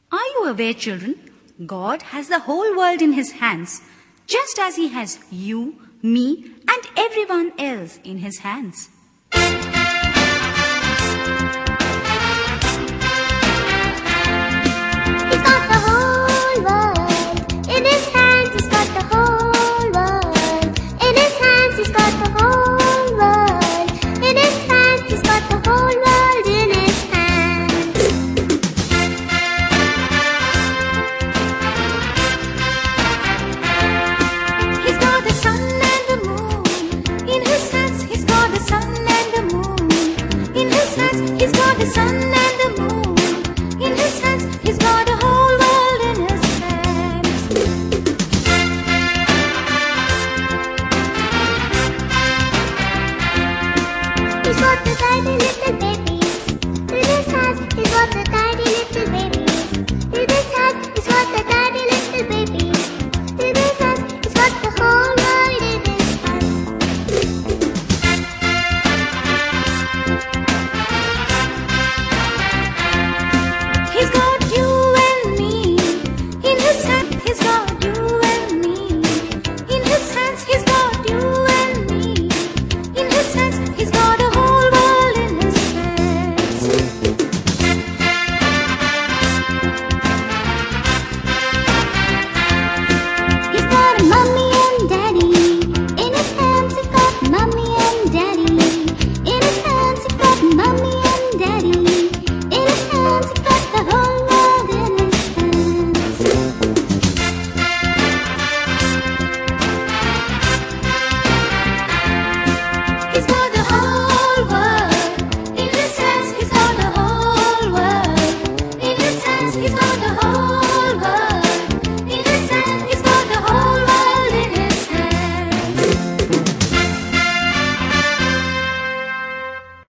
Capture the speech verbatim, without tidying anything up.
Are you aware, children? God has the whole world in his hands, just as he has you, me, and everyone else in his hands. He's got the whole world in his hands. He's got the whole world in his hands. He's got the whole world in his hands. He's got the whole world in his hands. He's got the sun and the moon in his hands. He's got the sun and the moon in his hands. He's got the sun and the moon in his hands. He's got the whole world in his hands. He's got the tiny little babies in his hands. He's got the tiny little babies in his hands. He's got the tiny little babies in his hands. He's got the whole world in his hands. He's got you and me in his hands. He's got you and me in his hands. He's got you and me in his hands. He's got the whole world in his hands. He's got mommy and daddy in his hands. He's got mommy and daddy in his hands. He's got mommy and daddy in his hands. He's got the whole world in his hands. He's got the whole world in his hands. He's got the whole world in his hands. He's got the whole